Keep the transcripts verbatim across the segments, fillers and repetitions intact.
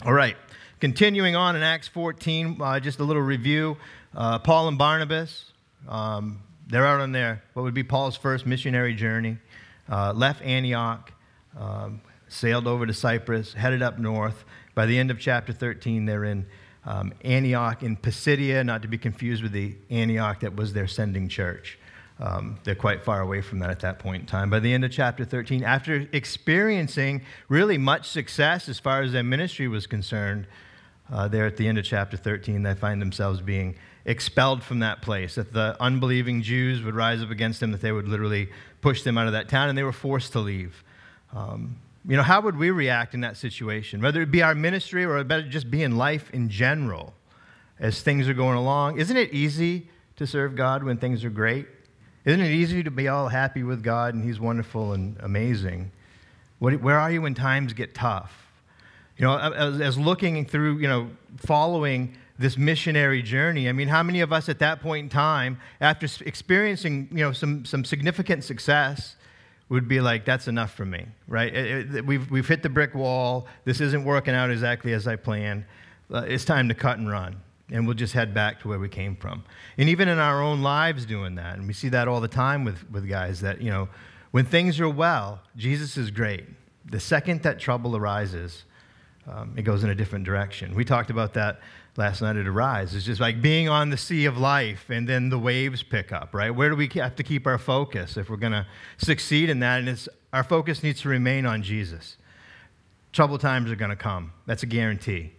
All right, continuing on in Acts fourteen, uh, just a little review. Uh, Paul and Barnabas, um, they're out on their, what would be Paul's first missionary journey, uh, left Antioch, um, sailed over to Cyprus, headed up north. By the end of chapter thirteen, they're in um, Antioch in Pisidia, not to be confused with the Antioch that was their sending church. Um, they're quite far away from that at that point in time. By the end of chapter thirteen, after experiencing really much success as far as their ministry was concerned, uh, there at the end of chapter thirteen, they find themselves being expelled from that place, that the unbelieving Jews would rise up against them, that they would literally push them out of that town, and they were forced to leave. Um, you know, how would we react in that situation? Whether it be our ministry or it better just be in life in general as things are going along. Isn't it easy to serve God when things are great? Isn't it easy to be all happy with God and He's wonderful and amazing? What, where are you when times get tough? You know, as, as looking through, you know, following this missionary journey, I mean, how many of us at that point in time, after experiencing, you know, some, some significant success, would be like, that's enough for me, right? It, it, we've, we've hit the brick wall. This isn't working out exactly as I planned. Uh, it's time to cut and run. And we'll just head back to where we came from. And even in our own lives doing that, and we see that all the time with, with guys that, you know, when things are well, Jesus is great. The second that trouble arises, um, it goes in a different direction. We talked about that last night at Arise. It's just like being on the sea of life, and then the waves pick up, right? Where do we have to keep our focus if we're going to succeed in that? And it's, our focus needs to remain on Jesus. Trouble times are going to come. That's a guarantee.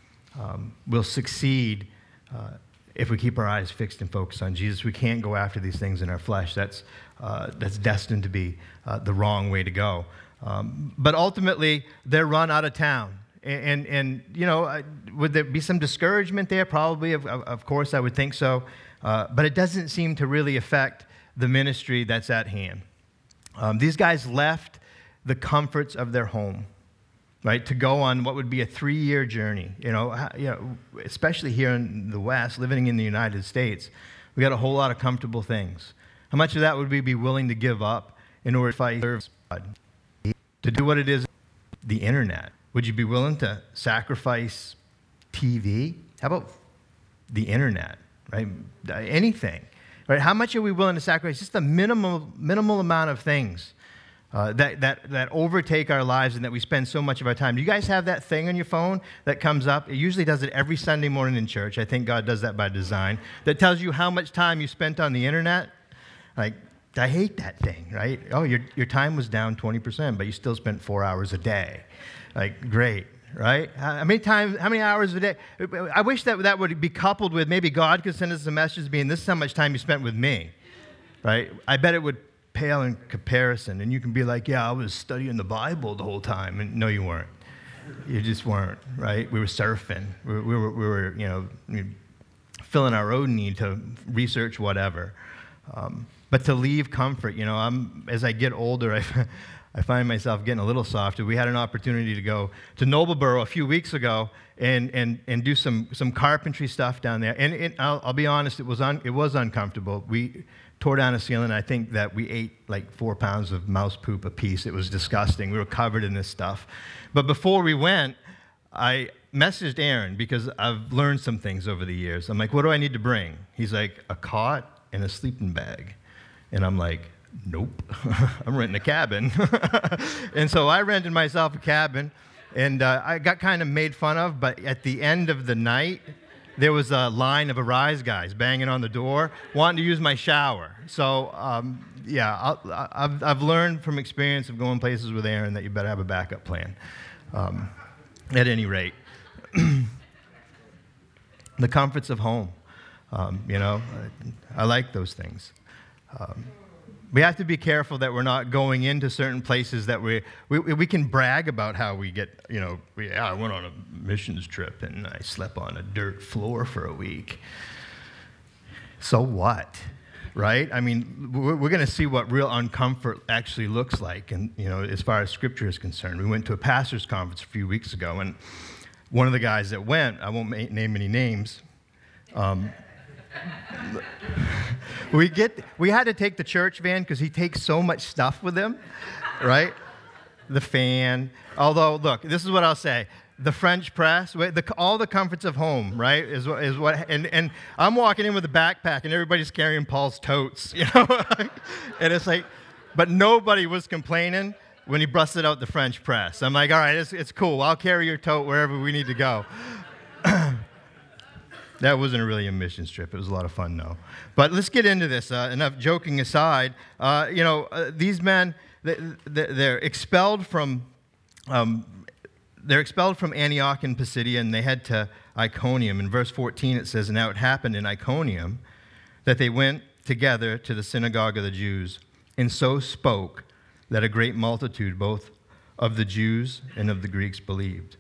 Um, we'll succeed uh, if we keep our eyes fixed and focused on Jesus. We can't go after these things in our flesh. That's, uh, that's destined to be uh, the wrong way to go. Um, but ultimately, they're run out of town. And, and, and you know, uh, would there be some discouragement there? Probably, of, of course, I would think so. Uh, but it doesn't seem to really affect the ministry that's at hand. Um, these guys left the comforts of their home, right, to go on what would be a three-year journey. You know, you know, especially here in the West, living in the United States, we got a whole lot of comfortable things. How much of that would we be willing to give up in order to fight God? To do what it is, the internet. Would you be willing to sacrifice T V? How about the internet, right? Anything, right? How much are we willing to sacrifice? Just a minimal, minimal amount of things Uh, that, that, that overtake our lives and that we spend so much of our time. Do you guys have that thing on your phone that comes up? It usually does it every Sunday morning in church. I think God does that by design. That tells you how much time you spent on the internet. Like, I hate that thing, right? Oh, your, your time was down twenty percent, but you still spent four hours a day. Like, great, right? How many times, how many hours a day? I wish that that would be coupled with maybe God could send us a message being, this is how much time you spent with me, right? I bet it would pale in comparison, and you can be like, yeah, I was studying the Bible the whole time, and no, you weren't. You just weren't, right? We were surfing. We were, we were, we were you know, filling our own need to research whatever. Um, but to leave comfort, you know, I'm as I get older, I, I find myself getting a little softer. We had an opportunity to go to Noblesboro a few weeks ago and and and do some some carpentry stuff down there. And it, I'll, I'll be honest, it was un, it was uncomfortable. We tore down a ceiling. I think that we ate like four pounds of mouse poop a piece. It was disgusting. We were covered in this stuff. But before we went, I messaged Aaron because I've learned some things over the years. I'm like, what do I need to bring? He's like, a cot and a sleeping bag. And I'm like, nope, I'm renting a cabin. And so I rented myself a cabin, and uh, I got kind of made fun of, but at the end of the night, there was a line of Arise guys banging on the door, wanting to use my shower. So, um, yeah, I'll, I've, I've learned from experience of going places with Aaron that you better have a backup plan, um, at any rate. The comforts of home, um, you know, I, I like those things. Um, we have to be careful that we're not going into certain places that we, we we can brag about how we get, you know, we, yeah, I went on a missions trip and I slept on a dirt floor for a week. So what, right? I mean, we're, we're going to see what real uncomfort actually looks like, and you know, as far as Scripture is concerned. We went to a pastor's conference a few weeks ago, and one of the guys that went, I won't name any names. Um, we get we had to take the church van because he takes so much stuff with him, right? The fan. Although, look, this is what I'll say. the French press, the, all the comforts of home, right, is what, is what and, and I'm walking in with a backpack, and everybody's carrying Paul's totes, you know? And it's like, but nobody was complaining when he busted out the French press. I'm like, all right, it's, it's cool. I'll carry your tote wherever we need to go. That wasn't really a mission trip. It was a lot of fun, though. But let's get into this. Uh, enough joking aside, uh, you know, uh, these men, they, they're expelled from... Um, They're expelled from Antioch in Pisidia, and they head to Iconium. In verse fourteen, it says, "And now it happened in Iconium that they went together to the synagogue of the Jews, and so spoke that a great multitude, both of the Jews and of the Greeks, believed."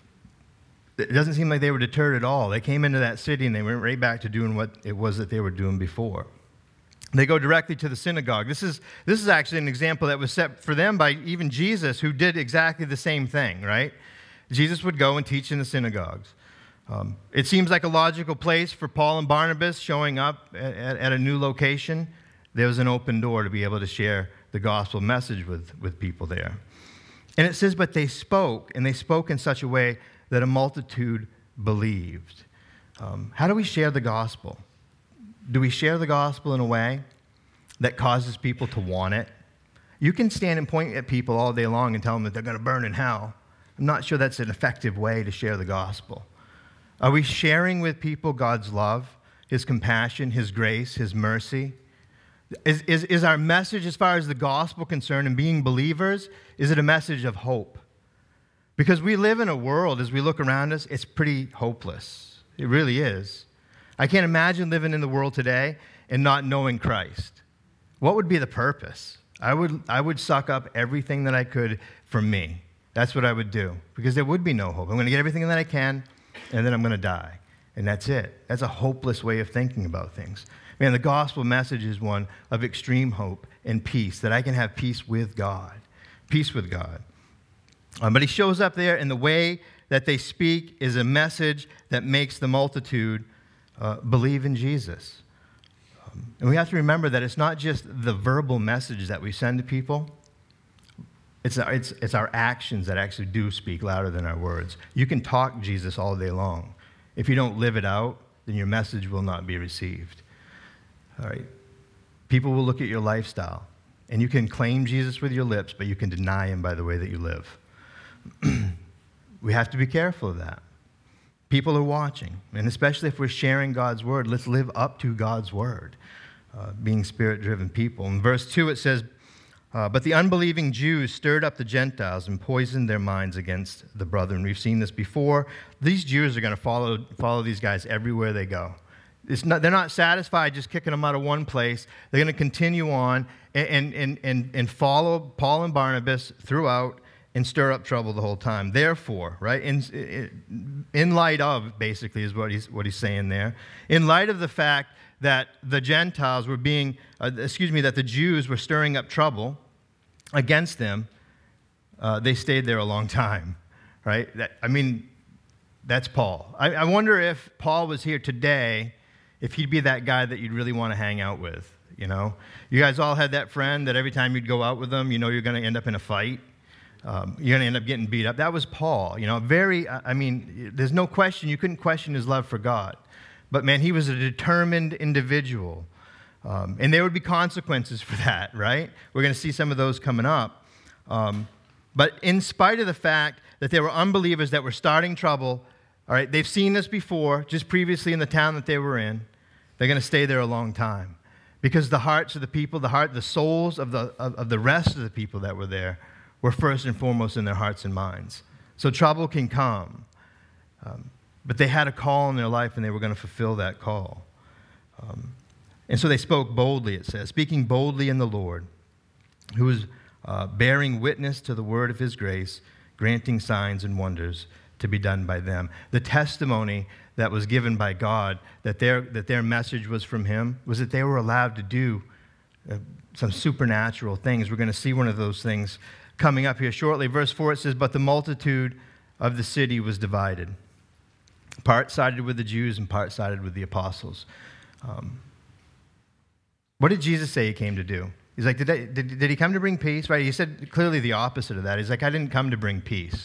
It doesn't seem like they were deterred at all. They came into that city, and they went right back to doing what it was that they were doing before. They go directly to the synagogue. This is, this is actually an example that was set for them by even Jesus, who did exactly the same thing, right? Jesus would go and teach in the synagogues. Um, it seems like a logical place for Paul and Barnabas showing up at, at, at a new location. There was an open door to be able to share the gospel message with, with people there. And it says, but they spoke, and they spoke in such a way that a multitude believed. Um, how do we share the gospel? Do we share the gospel in a way that causes people to want it? You can stand and point at people all day long and tell them that they're going to burn in hell. I'm not sure that's an effective way to share the gospel. Are we sharing with people God's love, His compassion, His grace, His mercy? Is, is, is our message as far as the gospel concerned and being believers, is it a message of hope? Because we live in a world, as we look around us, it's pretty hopeless. It really is. I can't imagine living in the world today and not knowing Christ. What would be the purpose? I would, I would suck up everything that I could from me. That's what I would do, because there would be no hope. I'm going to get everything that I can, and then I'm going to die. And that's it. That's a hopeless way of thinking about things. Man, the gospel message is one of extreme hope and peace, that I can have peace with God. Peace with God. Um, but he shows up there, and the way that they speak is a message that makes the multitude uh, believe in Jesus. Um, and we have to remember that it's not just the verbal message that we send to people. It's our, it's, it's our actions that actually do speak louder than our words. You can talk Jesus all day long. If you don't live it out, then your message will not be received. All right? People will look at your lifestyle, and you can claim Jesus with your lips, but you can deny him by the way that you live. We have to be careful of that. People are watching, and especially if we're sharing God's word, let's live up to God's word, uh, being spirit-driven people. In verse two, it says, Uh, but the unbelieving Jews stirred up the Gentiles and poisoned their minds against the brethren. We've seen this before. These Jews are going to follow follow these guys everywhere they go. It's not, they're not satisfied just kicking them out of one place. They're going to continue on and, and, and, and follow Paul and Barnabas throughout and stir up trouble the whole time. Therefore, right, in, in light of, basically, is what he's, what he's saying there, in light of the fact that the Gentiles were being, uh, excuse me, that the Jews were stirring up trouble against them, uh, they stayed there a long time, right? That, I mean, that's Paul. I, I wonder if Paul was here today, if he'd be that guy that you'd really want to hang out with, you know? You guys all had that friend that every time you'd go out with them, you know you're going to end up in a fight. Um, you're going to end up getting beat up. That was Paul, you know, very, I mean, there's no question, you couldn't question his love for God. But man, he was a determined individual. Um, and there would be consequences for that, right? We're going to see some of those coming up. Um, but in spite of the fact that there were unbelievers that were starting trouble, all right, they've seen this before, just previously in the town that they were in. They're going to stay there a long time. Because the hearts of the people, the heart, the souls of the, of, of the rest of the people that were there were first and foremost in their hearts and minds. So trouble can come. Um, but they had a call in their life, and they were going to fulfill that call. Um, And so they spoke boldly, it says, speaking boldly in the Lord, who was uh, bearing witness to the word of his grace, granting signs and wonders to be done by them. The testimony that was given by God, that their, that their message was from him, was that they were allowed to do uh, some supernatural things. We're going to see one of those things coming up here shortly. Verse four, it says, but the multitude of the city was divided. Part sided with the Jews and part sided with the apostles. Um, What did Jesus say he came to do? He's like, did, I, did, did he come to bring peace? Right? He said clearly the opposite of that. He's like, I didn't come to bring peace.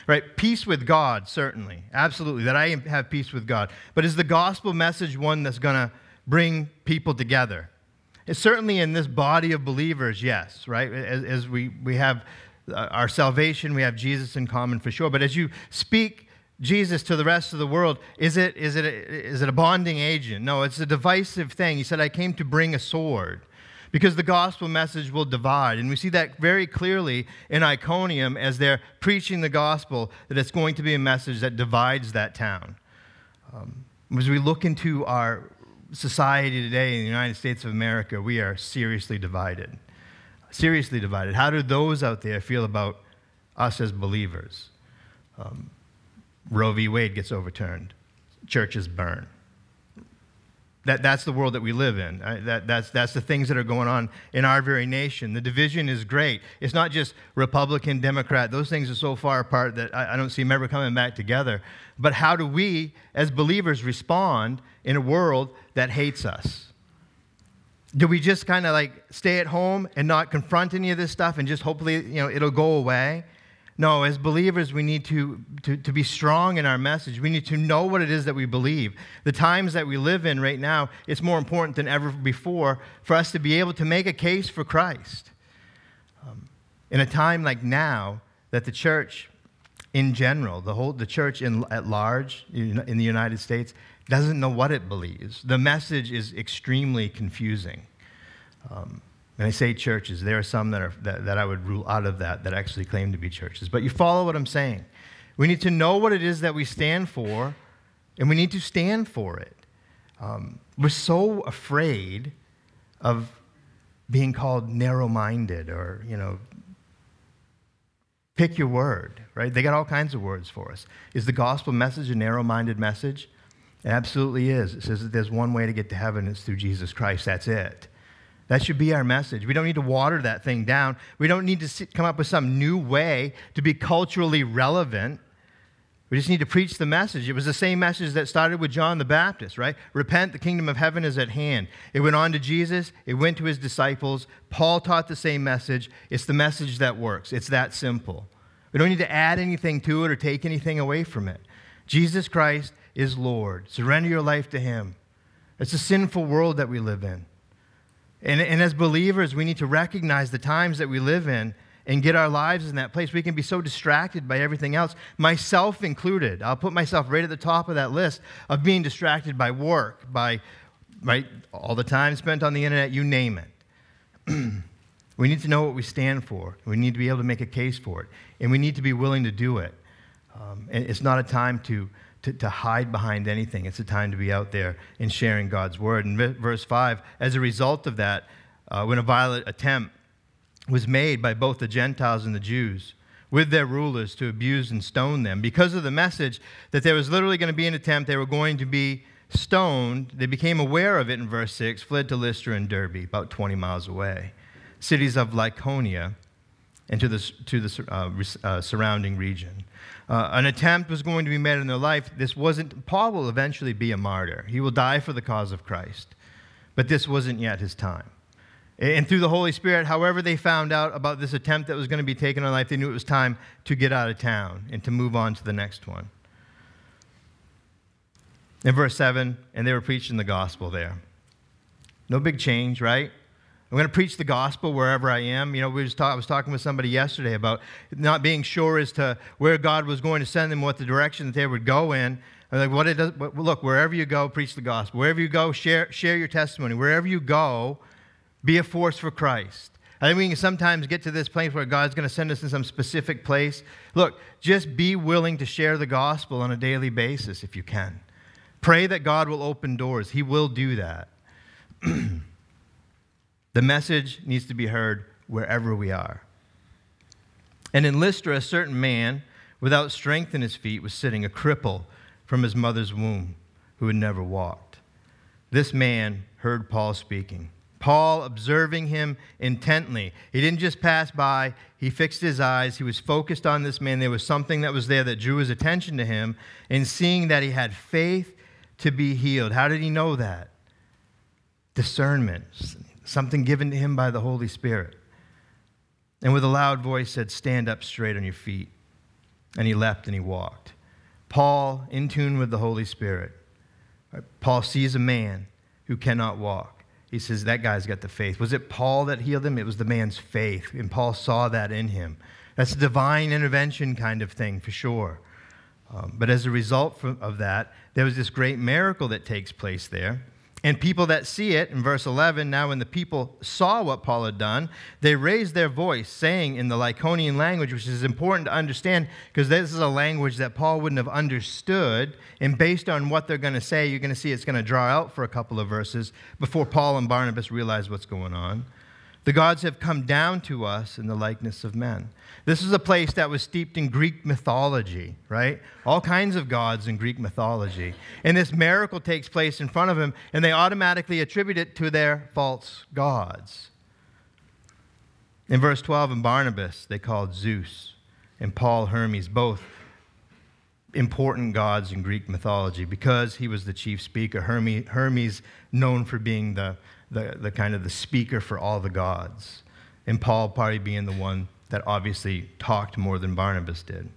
right? Peace with God, certainly, absolutely, that I have peace with God. But is the gospel message one that's going to bring people together? It's certainly in this body of believers, yes, right? As, as we, we have our salvation, we have Jesus in common for sure. But as you speak Jesus to the rest of the world, is it, is it, a, is it a bonding agent? No, it's a divisive thing. He said, I came to bring a sword, because the gospel message will divide. And we see that very clearly in Iconium as they're preaching the gospel, that it's going to be a message that divides that town. Um, as we look into our society today in the United States of America, we are seriously divided. Seriously divided. How do those out there feel about us as believers? Um, Roe v. Wade gets overturned. Churches burn. That, that's the world that we live in. Uh, that, that's, that's the things that are going on in our very nation. The division is great. It's not just Republican, Democrat. Those things are so far apart that I, I don't see them ever coming back together. But how do we, as believers, respond in a world that hates us? Do we just kind of like stay at home and not confront any of this stuff and just hopefully, you know, it'll go away? No, as believers, we need to, to, to be strong in our message. We need to know what it is that we believe. The times that we live in right now, it's more important than ever before for us to be able to make a case for Christ. Um, in a time like now, that the church in general, the whole the church in, at large in the United States, doesn't know what it believes. The message is extremely confusing. Um, When I say churches, there are some that, are, that, that I would rule out of that that actually claim to be churches. But you follow what I'm saying. We need to know what it is that we stand for, and we need to stand for it. Um, we're so afraid of being called narrow-minded or, you know, pick your word, right? They got all kinds of words for us. Is the gospel message a narrow-minded message? It absolutely is. It says that there's one way to get to heaven, it's through Jesus Christ. That's it. That should be our message. We don't need to water that thing down. We don't need to sit, come up with some new way to be culturally relevant. We just need to preach the message. It was the same message that started with John the Baptist, right? Repent, the kingdom of heaven is at hand. It went on to Jesus. It went to his disciples. Paul taught the same message. It's the message that works. It's that simple. We don't need to add anything to it or take anything away from it. Jesus Christ is Lord. Surrender your life to him. It's a sinful world that we live in. And, and as believers, we need to recognize the times that we live in and get our lives in that place. We can be so distracted by everything else, myself included. I'll put myself right at the top of that list of being distracted by work, by right, all the time spent on the internet, you name it. We need to know what we stand for. We need to be able to make a case for it. And we need to be willing to do it. Um, and it's not a time to, to, to hide behind anything. It's a time to be out there and sharing God's word. In verse five, as a result of that, uh, when a violent attempt was made by both the Gentiles and the Jews with their rulers to abuse and stone them, because of the message that there was literally going to be an attempt, they were going to be stoned, they became aware of it in verse six, fled to Lystra and Derbe, about twenty miles away, cities of Lycaonia, and to the, to the uh, uh, surrounding region. Uh, an attempt was going to be made in their life. This wasn't, Paul will eventually be a martyr. He will die for the cause of Christ. But this wasn't yet his time. And through the Holy Spirit, however they found out about this attempt that was going to be taken on life, they knew it was time to get out of town and to move on to the next one. In verse seven, and they were preaching the gospel there. No big change, right? I'm going to preach the gospel wherever I am. You know, we was talk, I was talking with somebody yesterday about not being sure as to where God was going to send them, what the direction that they would go in. I'm like, what it does, look, wherever you go, preach the gospel. Wherever you go, share, share your testimony. Wherever you go, be a force for Christ. I think we can sometimes get to this place where God's going to send us in some specific place. Look, just be willing to share the gospel on a daily basis if you can. Pray that God will open doors. He will do that. The message needs to be heard wherever we are. And in Lystra, a certain man without strength in his feet was sitting, a cripple from his mother's womb, who had never walked. This man heard Paul speaking. Paul observing him intently. He didn't just pass by. He fixed his eyes. He was focused on this man. There was something that was there that drew his attention to him. And seeing that he had faith to be healed. How did he know that? Discernment. Something given to him by the Holy Spirit. And with a loud voice said, "Stand up straight on your feet." And he leapt and he walked. Paul, in tune with the Holy Spirit, Paul sees a man who cannot walk. He says, that guy's got the faith. Was it Paul that healed him? It was the man's faith, and Paul saw that in him. That's a divine intervention kind of thing, for sure. Um, but as a result of that, there was this great miracle that takes place there. And people that see it, in verse eleven, now when the people saw what Paul had done, they raised their voice, saying in the Lycaonian language, which is important to understand, because this is a language that Paul wouldn't have understood, and based on what they're going to say, you're going to see it's going to draw out for a couple of verses before Paul and Barnabas realize what's going on. The gods have come down to us in the likeness of men. This is a place that was steeped in Greek mythology, right? All kinds of gods in Greek mythology. And this miracle takes place in front of them, and they automatically attribute it to their false gods. In verse twelve, in Barnabas, they called Zeus, and Paul Hermes, both important gods in Greek mythology, because he was the chief speaker. Hermes, Hermes known for being the, the, the kind of the speaker for all the gods, and Paul probably being the one that obviously talked more than Barnabas did.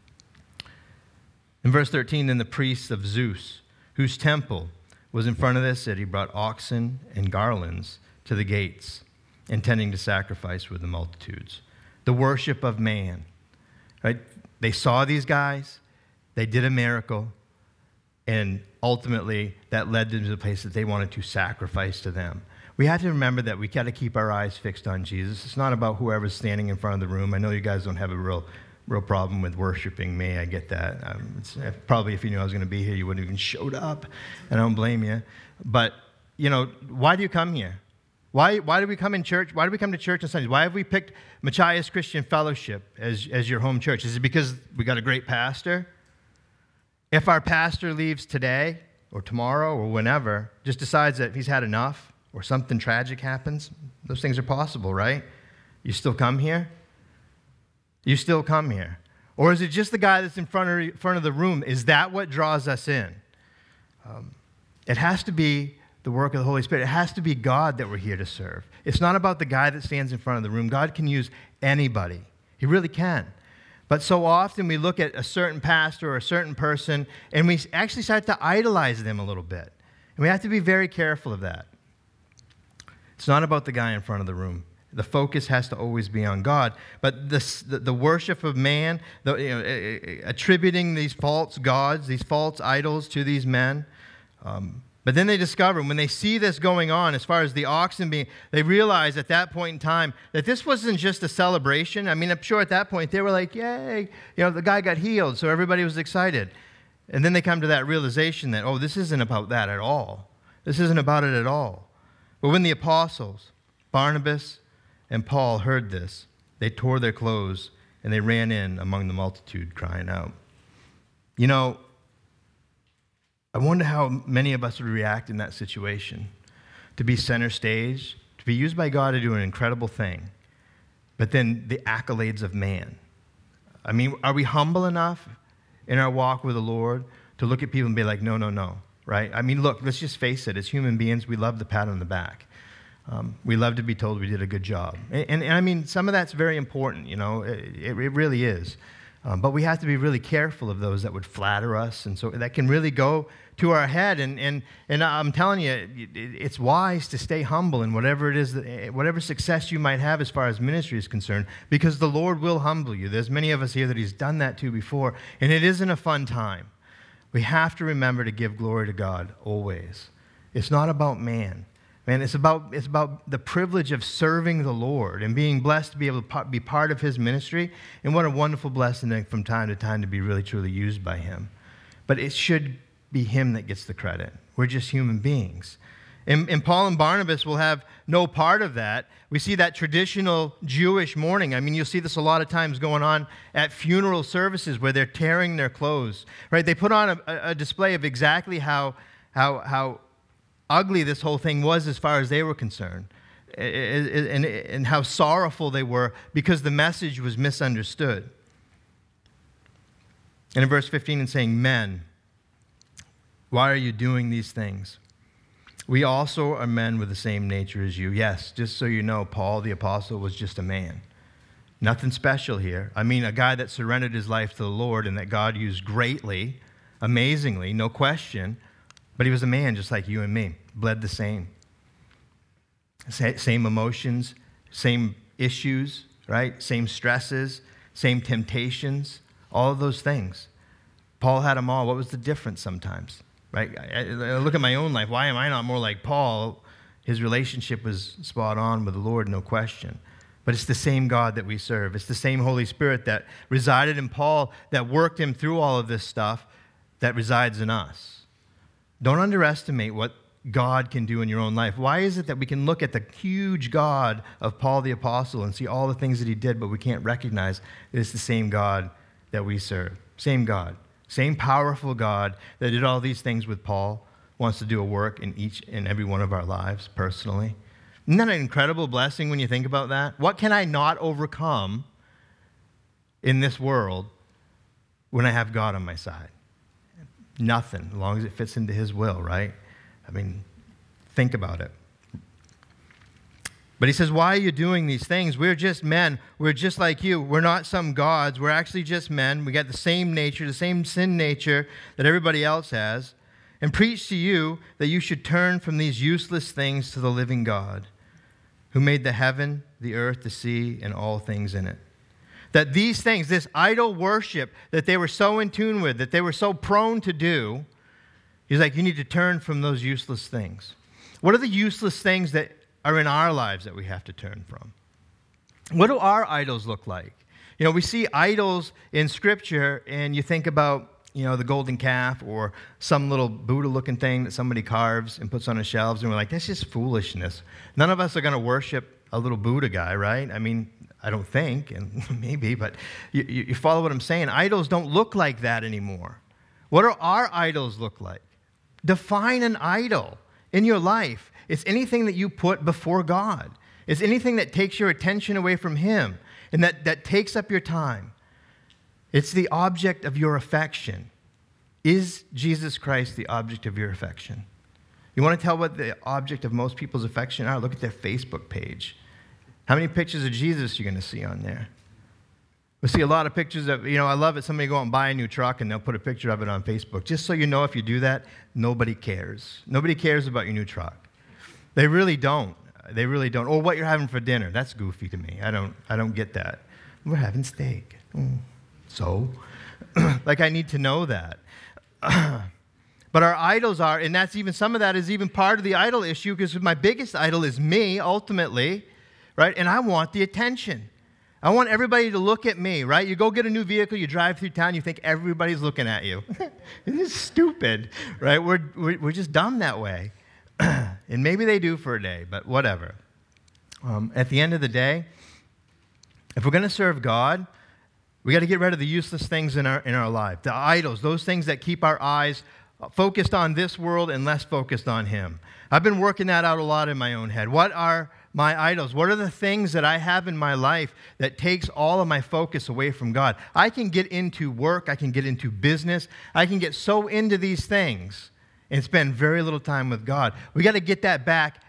In verse thirteen, then the priests of Zeus, whose temple was in front of their city, brought oxen and garlands to the gates, intending to sacrifice with the multitudes. The worship of man, right? They saw these guys, they did a miracle, and ultimately that led them to the place that they wanted to sacrifice to them. We have to remember that we got to keep our eyes fixed on Jesus. It's not about whoever's standing in front of the room. I know you guys don't have a real real problem with worshiping me. I get that. Um, it's, probably if you knew I was going to be here, you wouldn't have even showed up, and I don't blame you. But, you know, why do you come here? Why, why do we come in church? Why do we come to church on Sundays? Why have we picked Machias Christian Fellowship as, as your home church? Is it because we got a great pastor? If our pastor leaves today or tomorrow or whenever, just decides that he's had enough, or something tragic happens, those things are possible, right? You still come here? You still come here. Or is it just the guy that's in front of, front of the room? Is that what draws us in? Um, it has to be the work of the Holy Spirit. It has to be God that we're here to serve. It's not about the guy that stands in front of the room. God can use anybody. He really can. But so often we look at a certain pastor or a certain person, and we actually start to idolize them a little bit. And we have to be very careful of that. It's not about the guy in front of the room. The focus has to always be on God. But this, the, the worship of man, the, you know, attributing these false gods, these false idols to these men. Um, but then they discover, when they see this going on, as far as the oxen being, they realize at that point in time that this wasn't just a celebration. I mean, I'm sure at that point they were like, yay, you know, the guy got healed, so everybody was excited. And then they come to that realization that, oh, this isn't about that at all. This isn't about it at all. But when the apostles, Barnabas and Paul, heard this, they tore their clothes and they ran in among the multitude, crying out. You know, I wonder how many of us would react in that situation, to be center stage, to be used by God to do an incredible thing, but then the accolades of man. I mean, are we humble enough in our walk with the Lord to look at people and be like, no, no, no? Right? I mean, look, let's just face it. As human beings, we love the pat on the back. Um, we love to be told we did a good job. And, and, and I mean, some of that's very important, you know. It, it really is. Um, but we have to be really careful of those that would flatter us. And so that can really go to our head. And, and, and I'm telling you, it, it's wise to stay humble in whatever it is, that, whatever success you might have as far as ministry is concerned, because the Lord will humble you. There's many of us here that he's done that to before. And it isn't a fun time. We have to remember to give glory to God always. It's not about man. Man, it's about, it's about the privilege of serving the Lord and being blessed to be able to be part of his ministry. And what a wonderful blessing from time to time to be really, truly used by him. But it should be him that gets the credit. We're just human beings. And, and Paul and Barnabas will have no part of that. We see that traditional Jewish mourning. I mean, you'll see this a lot of times going on at funeral services where they're tearing their clothes, right? They put on a, a display of exactly how, how, how ugly this whole thing was as far as they were concerned, and, and how sorrowful they were because the message was misunderstood. And in verse fifteen, it's saying, men, why are you doing these things? We also are men with the same nature as you. Yes, just so you know, Paul the apostle was just a man. Nothing special here. I mean, a guy that surrendered his life to the Lord and that God used greatly, amazingly, no question, but he was a man just like you and me, bled the same. Same emotions, same issues, right? Same stresses, same temptations, all of those things. Paul had them all. What was the difference sometimes, right? I, I look at my own life. Why am I not more like Paul? His relationship was spot on with the Lord, no question. But it's the same God that we serve. It's the same Holy Spirit that resided in Paul, that worked him through all of this stuff, that resides in us. Don't underestimate what God can do in your own life. Why is it that we can look at the huge God of Paul the Apostle and see all the things that he did, but we can't recognize that it's the same God that we serve? Same God. Same powerful God that did all these things with Paul wants to do a work in each and every one of our lives personally. Isn't that an incredible blessing when you think about that? What can I not overcome in this world when I have God on my side? Nothing, as long as it fits into his will, right? I mean, think about it. But he says, why are you doing these things? We're just men. We're just like you. We're not some gods. We're actually just men. We got the same nature, the same sin nature that everybody else has. And preach to you that you should turn from these useless things to the living God, who made the heaven, the earth, the sea, and all things in it. That these things, this idol worship that they were so in tune with, that they were so prone to do, he's like, you need to turn from those useless things. What are the useless things that are in our lives that we have to turn from? What do our idols look like? You know, we see idols in Scripture, and you think about, you know, the golden calf or some little Buddha-looking thing that somebody carves and puts on the shelves, and we're like, that's just foolishness. None of us are going to worship a little Buddha guy, right? I mean, I don't think, and maybe, but you, you follow what I'm saying. Idols don't look like that anymore. What do our idols look like? Define an idol in your life. It's anything that you put before God. It's anything that takes your attention away from him and that, that takes up your time. It's the object of your affection. Is Jesus Christ the object of your affection? You want to tell what the object of most people's affection are? Look at their Facebook page. How many pictures of Jesus are you going to see on there? We see a lot of pictures of, you know, I love it. Somebody go out and buy a new truck and they'll put a picture of it on Facebook. Just so you know, if you do that, nobody cares. Nobody cares about your new truck. They really don't. They really don't. Or what you're having for dinner. That's goofy to me. I don't I don't get that. We're having steak. Mm. So? Like, I need to know that. But our idols are, and that's even, some of that is even part of the idol issue, because my biggest idol is me, ultimately, right? And I want the attention. I want everybody to look at me, right? You go get a new vehicle, you drive through town, you think everybody's looking at you. It is stupid, right? We're, we're, we're just dumb that way. And maybe they do for a day, but whatever. Um, at the end of the day, if we're going to serve God, we got to get rid of the useless things in our in our life, the idols, those things that keep our eyes focused on this world and less focused on him. I've been working that out a lot in my own head. What are my idols? What are the things that I have in my life that takes all of my focus away from God? I can get into work, I can get into business, I can get so into these things and spend very little time with God. We got to get that back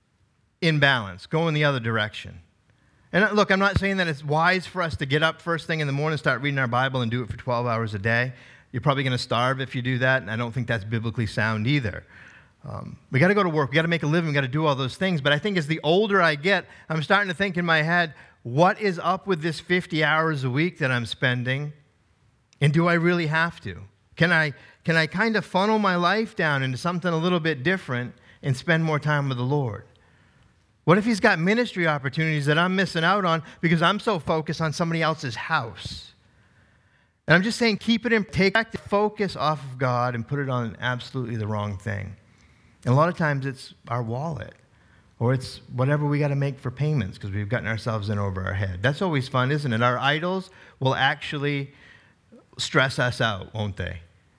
in balance, go in the other direction. And look, I'm not saying that it's wise for us to get up first thing in the morning, start reading our Bible, and do it for twelve hours a day. You're probably going to starve if you do that, and I don't think that's biblically sound either. Um, we got to go to work. We got to make a living. We got to do all those things. But I think as the older I get, I'm starting to think in my head, what is up with this fifty hours a week that I'm spending? And do I really have to? Can I, can I kind of funnel my life down into something a little bit different and spend more time with the Lord? What if he's got ministry opportunities that I'm missing out on because I'm so focused on somebody else's house? And I'm just saying, keep it in, take back the focus off of God and put it on absolutely the wrong thing. And a lot of times it's our wallet, or it's whatever we got to make for payments because we've gotten ourselves in over our head. That's always fun, isn't it? Our idols will actually stress us out, won't they?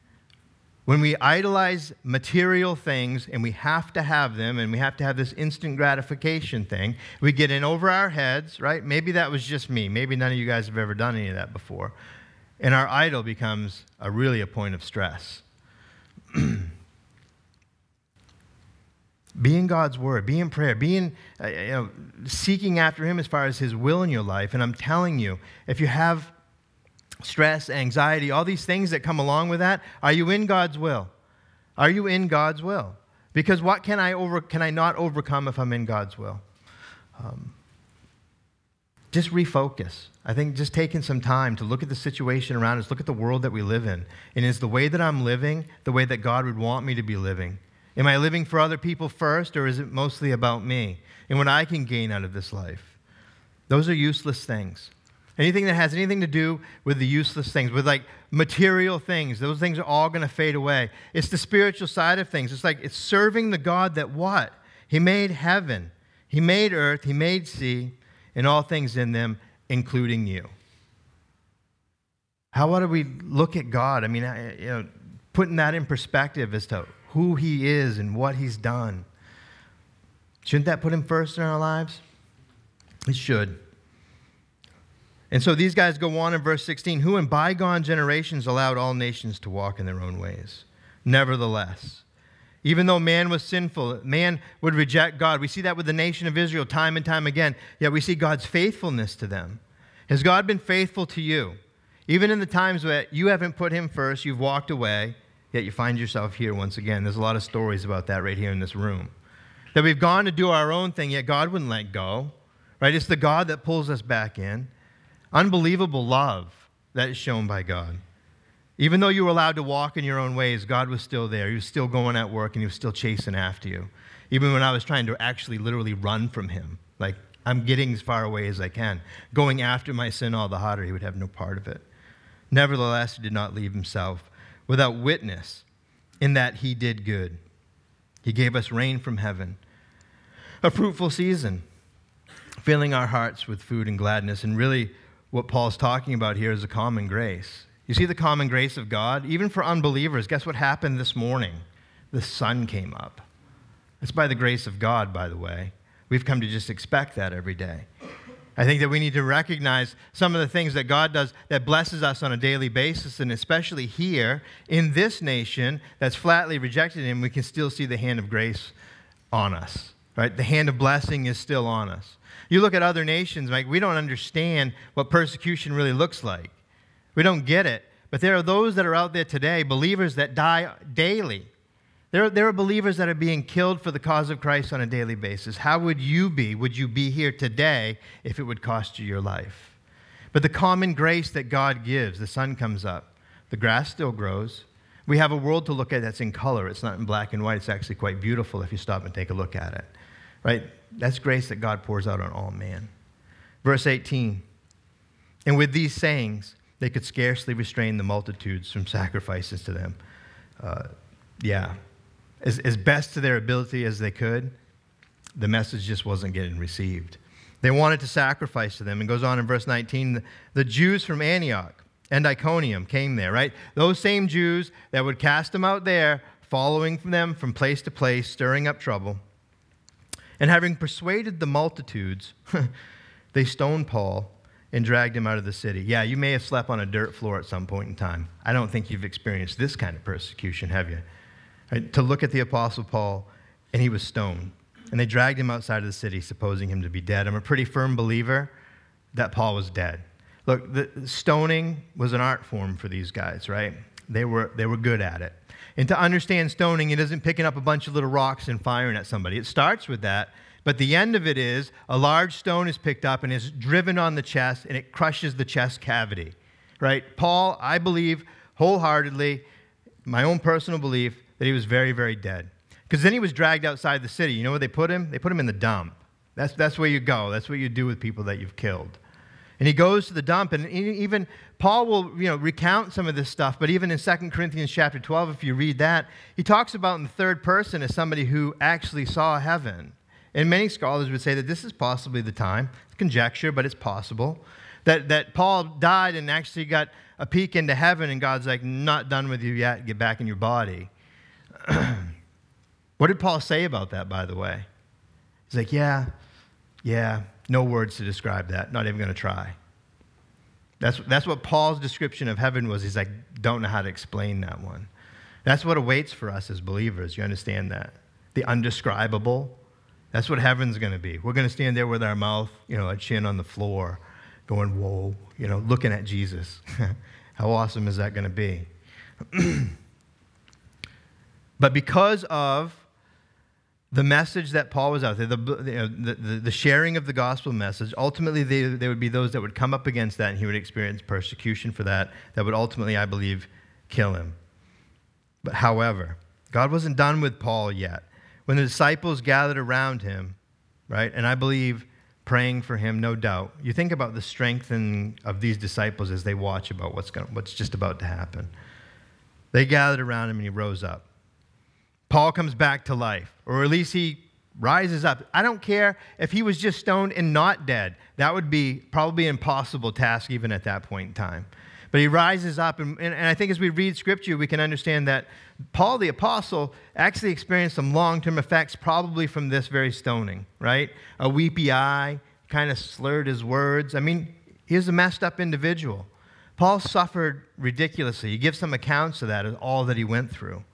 When we idolize material things and we have to have them and we have to have this instant gratification thing, we get in over our heads, right? Maybe that was just me. Maybe none of you guys have ever done any of that before. And our idol becomes a really a point of stress. Be in God's word. Be in prayer. Be in, uh, you know, seeking after him as far as his will in your life. And I'm telling you, if you have stress, anxiety, all these things that come along with that, are you in God's will? Are you in God's will? Because what can I over can I not overcome if I'm in God's will? Um, just refocus. I think just taking some time to look at the situation around us, look at the world that we live in. And is the way that I'm living the way that God would want me to be living? Am I living for other people first, or is it mostly about me and what I can gain out of this life? Those are useless things. Anything that has anything to do with the useless things, with like material things, those things are all going to fade away. It's the spiritual side of things. It's like it's serving the God that what? He made heaven. He made earth. He made sea and all things in them, including you. How do we look at God? I mean, you know, putting that in perspective as to who he is and what he's done. Shouldn't that put him first in our lives? It should. And so these guys go on in verse sixteen, who in bygone generations allowed all nations to walk in their own ways. Nevertheless, even though man was sinful, man would reject God. We see that with the nation of Israel time and time again, yet we see God's faithfulness to them. Has God been faithful to you? Even in the times that you haven't put him first, you've walked away, yet you find yourself here once again. There's a lot of stories about that right here in this room. That we've gone to do our own thing, yet God wouldn't let go. Right? It's the God that pulls us back in. Unbelievable love that is shown by God. Even though you were allowed to walk in your own ways, God was still there. He was still going at work, and he was still chasing after you. Even when I was trying to actually literally run from him. Like, I'm getting as far away as I can. Going after my sin all the harder, he would have no part of it. Nevertheless, he did not leave himself without witness in that he did good. He gave us rain from heaven, a fruitful season, filling our hearts with food and gladness. And really, what Paul's talking about here is a common grace. You see the common grace of God? Even for unbelievers, guess what happened this morning? The sun came up. It's by the grace of God, by the way. We've come to just expect that every day. I think that we need to recognize some of the things that God does that blesses us on a daily basis, and especially here in this nation that's flatly rejected him, we can still see the hand of grace on us, right? The hand of blessing is still on us. You look at other nations, like we don't understand what persecution really looks like. We don't get it. But there are those that are out there today, believers that die daily. There, there are believers that are being killed for the cause of Christ on a daily basis. How would you be? Would you be here today if it would cost you your life? But the common grace that God gives, the sun comes up, the grass still grows. We have a world to look at that's in color. It's not in black and white. It's actually quite beautiful if you stop and take a look at it. Right? That's grace that God pours out on all man. Verse eighteen, and with these sayings, they could scarcely restrain the multitudes from sacrifices to them. Uh, yeah. As, as best to their ability as they could, the message just wasn't getting received. They wanted to sacrifice to them. And goes on in verse nineteen, the, the Jews from Antioch and Iconium came there, right? Those same Jews that would cast them out there, following them from place to place, stirring up trouble. And having persuaded the multitudes, they stoned Paul and dragged him out of the city. Yeah, you may have slept on a dirt floor at some point in time. I don't think you've experienced this kind of persecution, have you? Right? To look at the Apostle Paul, and he was stoned. And they dragged him outside of the city, supposing him to be dead. I'm a pretty firm believer that Paul was dead. Look, the stoning was an art form for these guys, right? They were, they were good at it. And to understand stoning, it isn't picking up a bunch of little rocks and firing at somebody. It starts with that, but the end of it is a large stone is picked up and is driven on the chest, and it crushes the chest cavity, right? Paul, I believe wholeheartedly, my own personal belief, that he was very, very dead. Because then he was dragged outside the city. You know where they put him? They put him in the dump. That's, that's where you go. That's what you do with people that you've killed. And he goes to the dump, and even Paul will, you know, recount some of this stuff, but even in Second Corinthians chapter twelve, if you read that, he talks about in the third person as somebody who actually saw heaven. And many scholars would say that this is possibly the time. It's conjecture, but it's possible. That, that Paul died and actually got a peek into heaven, and God's like, not done with you yet, get back in your body. What did Paul say about that, by the way? He's like, yeah, yeah, no words to describe that. Not even going to try. That's, that's what Paul's description of heaven was. He's like, don't know how to explain that one. That's what awaits for us as believers. You understand that? the undescribable. That's what heaven's going to be. We're going to stand there with our mouth, you know, a chin on the floor, going, whoa, you know, looking at Jesus. How awesome is that going to be? But because of the message that Paul was out there, the, you know, the, the, the sharing of the gospel message, ultimately they, there would be those that would come up against that, and he would experience persecution for that, that would ultimately, I believe, kill him. But however, God wasn't done with Paul yet. When the disciples gathered around him, right, and I believe praying for him, no doubt, you think about the strengthening of these disciples as they watch about what's going, what's just about to happen. They gathered around him and he rose up. Paul comes back to life, or at least he rises up. I don't care if he was just stoned and not dead. That would be probably an impossible task even at that point in time. But he rises up, and, and, and I think as we read Scripture, we can understand that Paul the Apostle actually experienced some long-term effects probably from this very stoning, right? A weepy eye, kind of slurred his words. I mean, he's a messed up individual. Paul suffered ridiculously. He gives some accounts of that, of all that he went through.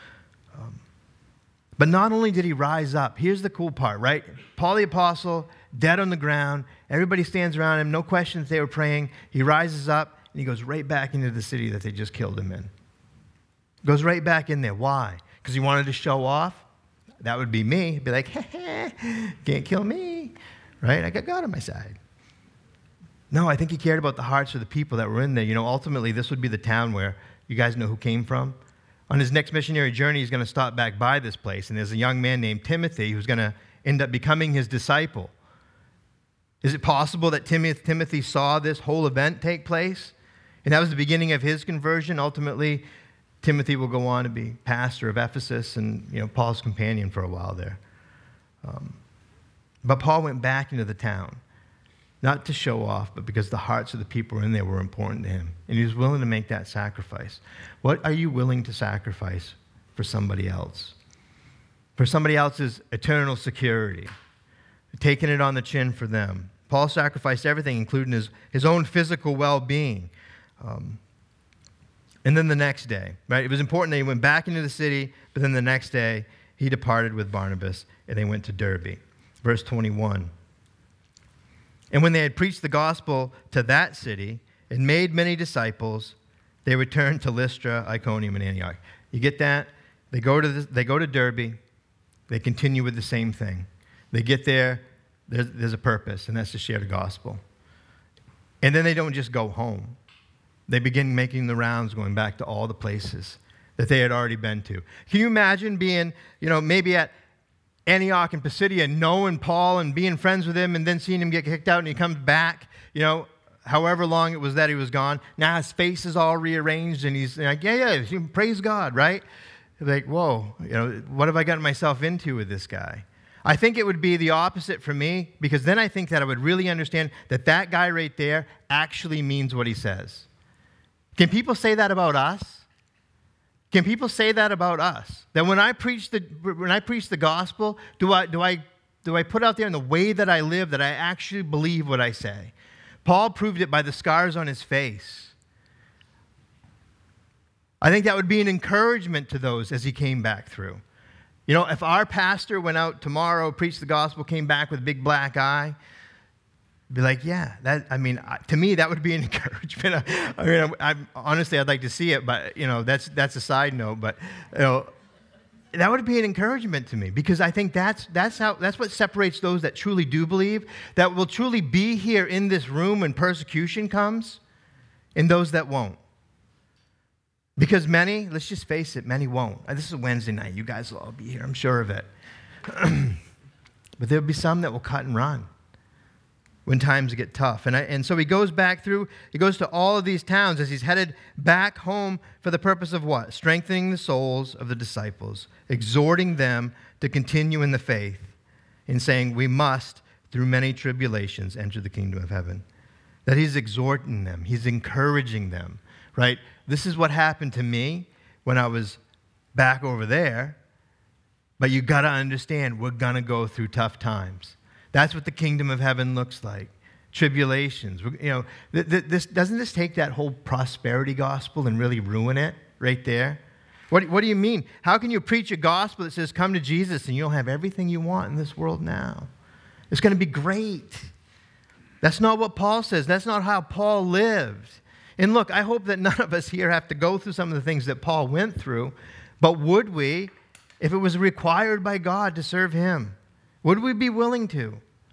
Um, but not only did he rise up, here's the cool part, right? Paul the Apostle, dead on the ground. Everybody stands around him. No questions, they were praying. He rises up. And he goes right back into the city that they just killed him in. Goes right back in there. Why? Because he wanted to show off? That would be me. He'd be like, hey, can't kill me. Right? I got God on my side. No, I think he cared about the hearts of the people that were in there. You know, ultimately, this would be the town where you guys know who came from. On his next missionary journey, he's going to stop back by this place. And there's a young man named Timothy who's going to end up becoming his disciple. Is it possible that Timothy saw this whole event take place? And that was the beginning of his conversion. Ultimately, Timothy will go on to be pastor of Ephesus and, you know, Paul's companion for a while there. Um, but Paul went back into the town, not to show off, but because the hearts of the people in there were important to him. And he was willing to make that sacrifice. What are you willing to sacrifice for somebody else? For somebody else's eternal security, taking it on the chin for them. Paul sacrificed everything, including his, his own physical well-being. Um, and then the next day, right? It was important that he went back into the city, but then the next day, he departed with Barnabas, and they went to Derbe. Verse twenty-one. And when they had preached the gospel to that city and made many disciples, they returned to Lystra, Iconium, and Antioch. You get that? They go to the, they go to Derbe. They continue with the same thing. They get there. There's, there's a purpose, and that's to share the gospel. And then they don't just go home. They begin making the rounds, going back to all the places that they had already been to. Can you imagine being, you know, maybe at Antioch and Pisidia, knowing Paul and being friends with him, and then seeing him get kicked out, and he comes back, you know, however long it was that he was gone. Now his face is all rearranged, and he's like, yeah, yeah, praise God, right? Like, whoa, you know, what have I gotten myself into with this guy? I think it would be the opposite for me, because then I think that I would really understand that that guy right there actually means what he says. Can people say that about us? Can people say that about us? That when I preach the when I preach the gospel, do I do I do I put out there in the way that I live that I actually believe what I say? Paul proved it by the scars on his face. I think that would be an encouragement to those as he came back through. You know, if our pastor went out tomorrow, preached the gospel, came back with a big black eye, be like, yeah, that. I mean, to me, that would be an encouragement. I mean, I'm, I'm, honestly, I'd like to see it, but you know, that's that's a side note. But you know, that would be an encouragement to me, because I think that's that's how that's what separates those that truly do believe, that will truly be here in this room when persecution comes, and those that won't. Because many, let's just face it, many won't. This is a Wednesday night. You guys will all be here, I'm sure of it. But there'll be some that will cut and run when times get tough. And, I, and so he goes back through, he goes to all of these towns as he's headed back home for the purpose of what? Strengthening the souls of the disciples, exhorting them to continue in the faith, and saying, we must, through many tribulations, enter the kingdom of heaven. That he's exhorting them, he's encouraging them, right? This is what happened to me when I was back over there, but you got to understand, we're going to go through tough times. That's what the kingdom of heaven looks like. Tribulations. You know, th- th- this, doesn't this take that whole prosperity gospel and really ruin it right there? What, what do you mean? How can you preach a gospel that says, come to Jesus and you'll have everything you want in this world now? It's going to be great. That's not what Paul says. That's not how Paul lived. And look, I hope that none of us here have to go through some of the things that Paul went through, but would we, if it was required by God to serve him, would we be willing to?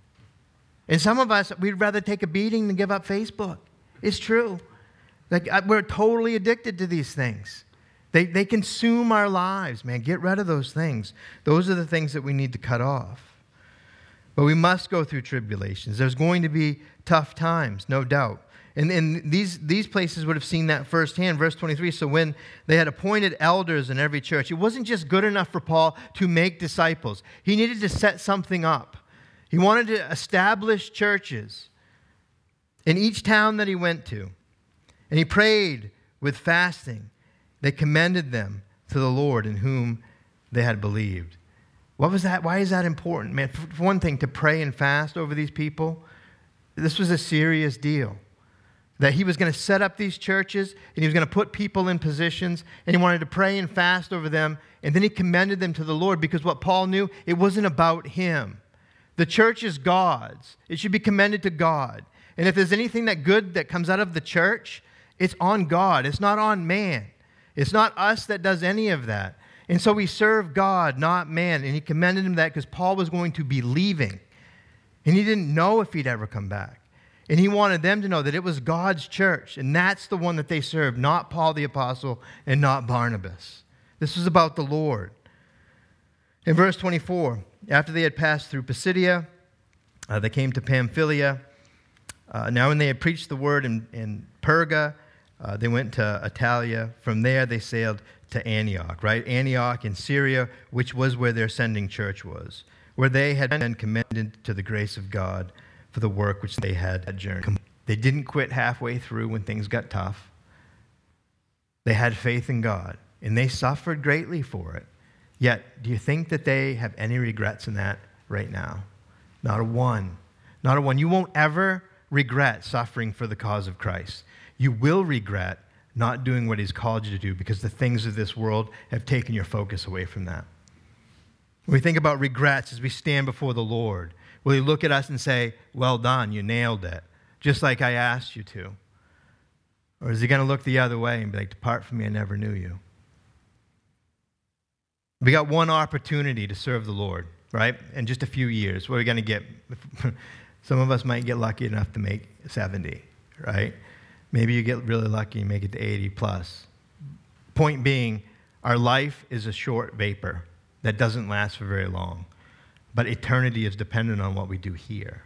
And some of us, we'd rather take a beating than give up Facebook. It's true. Like, we're totally addicted to these things. They, they consume our lives, man. Get rid of those things. Those are the things that we need to cut off. But we must go through tribulations. There's going to be tough times, no doubt. And, and these, these places would have seen that firsthand. Verse twenty-three, so when they had appointed elders in every church, it wasn't just good enough for Paul to make disciples. He needed to set something up. He wanted to establish churches in each town that he went to. And he prayed with fasting. They commended them to the Lord in whom they had believed. What was that? Why is that important? Man, for one thing, to pray and fast over these people, this was a serious deal. That he was going to set up these churches, and he was going to put people in positions, and he wanted to pray and fast over them, and then he commended them to the Lord, because what Paul knew, it wasn't about him. The church is God's. It should be commended to God. And if there's anything that good that comes out of the church, it's on God. It's not on man. It's not us that does any of that. And so we serve God, not man. And he commended him that because Paul was going to be leaving. And he didn't know if he'd ever come back. And he wanted them to know that it was God's church. And that's the one that they served, not Paul the apostle and not Barnabas. This was about the Lord. In verse twenty-four, after they had passed through Pisidia, uh, they came to Pamphylia. Uh, now when they had preached the word in, in Perga, uh, they went to Italia. From there they sailed to Antioch, right? Antioch in Syria, which was where their sending church was, where they had been commended to the grace of God for the work which they had adjourned. They didn't quit halfway through when things got tough. They had faith in God, and they suffered greatly for it. Yet, do you think that they have any regrets in that right now? Not a one. Not a one. You won't ever regret suffering for the cause of Christ. You will regret not doing what he's called you to do because the things of this world have taken your focus away from that. When we think about regrets as we stand before the Lord, will he look at us and say, well done, you nailed it, just like I asked you to? Or is he going to look the other way and be like, depart from me, I never knew you? We got one opportunity to serve the Lord, right? In just a few years. What are we going to get? Some of us might get lucky enough to make seventy, right? Maybe you get really lucky and make it to eighty plus. Point being, our life is a short vapor that doesn't last for very long. But eternity is dependent on what we do here.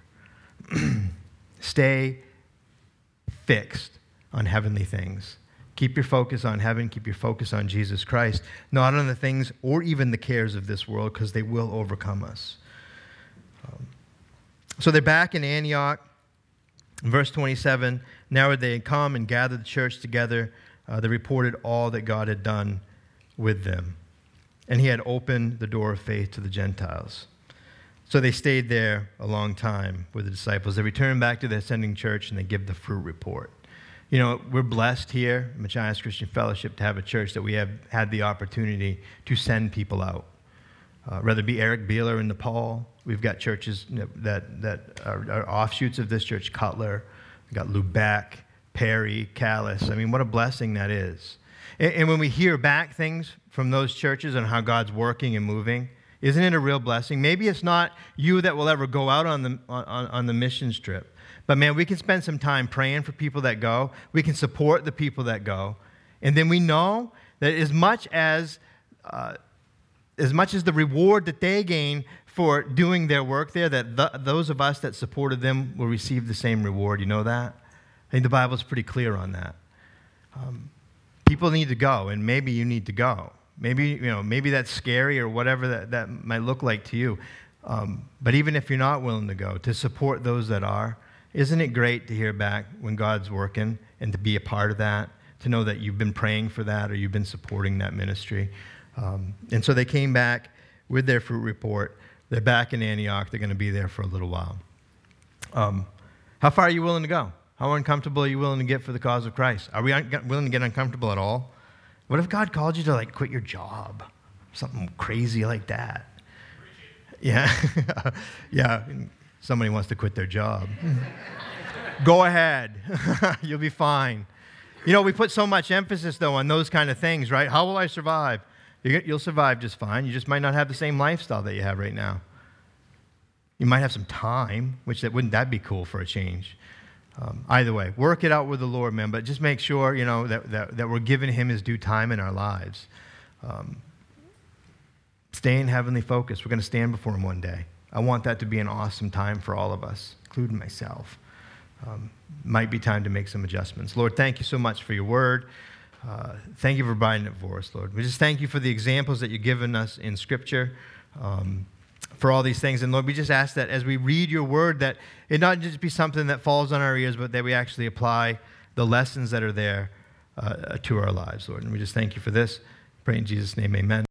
Stay fixed on heavenly things. Keep your focus on heaven. Keep your focus on Jesus Christ, not on the things or even the cares of this world, because they will overcome us. Um, so they're back in Antioch. In verse twenty-seven, now they had come and gathered the church together. Uh, they reported all that God had done with them. And he had opened the door of faith to the Gentiles. So they stayed there a long time with the disciples. They returned back to the ascending church and they give the fruit report. You know, we're blessed here, Machias Christian Fellowship, to have a church that we have had the opportunity to send people out. Uh, whether it be Eric Beeler in Nepal, we've got churches that, that are, are offshoots of this church, Cutler, we've got Lubeck, Perry, Calais. I mean, what a blessing that is. And, and when we hear back things from those churches and how God's working and moving, isn't it a real blessing? Maybe it's not you that will ever go out on the, on, on the missions trip. But man, we can spend some time praying for people that go. We can support the people that go. And then we know that as much as uh, as much as the reward that they gain for doing their work there, that the, those of us that supported them will receive the same reward. You know that? I think the Bible's pretty clear on that. Um, people need to go, and maybe you need to go. Maybe, you know, maybe that's scary or whatever that, that might look like to you. Um, but even if you're not willing to go, to support those that are, isn't it great to hear back when God's working and to be a part of that, to know that you've been praying for that or you've been supporting that ministry? Um, and so they came back with their fruit report. They're back in Antioch. They're going to be there for a little while. Um, how far are you willing to go? How uncomfortable are you willing to get for the cause of Christ? Are we un- willing to get uncomfortable at all? What if God called you to like quit your job? Something crazy like that. Yeah. Yeah. Somebody wants to quit their job. Go ahead. You'll be fine. You know, we put so much emphasis, though, on those kind of things, right? How will I survive? You'll survive just fine. You just might not have the same lifestyle that you have right now. You might have some time, which that wouldn't that be cool for a change? Um, either way, work it out with the Lord, man. But just make sure, you know, that, that, that we're giving him his due time in our lives. Um, stay in heavenly focus. We're going to stand before him one day. I want that to be an awesome time for all of us, including myself. Um, might be time to make some adjustments. Lord, thank you so much for your word. Uh, thank you for providing it for us, Lord. We just thank you for the examples that you've given us in Scripture, um, for all these things. And Lord, we just ask that as we read your word, that it not just be something that falls on our ears, but that we actually apply the lessons that are there uh, to our lives, Lord. And we just thank you for this. Pray in Jesus' name, amen.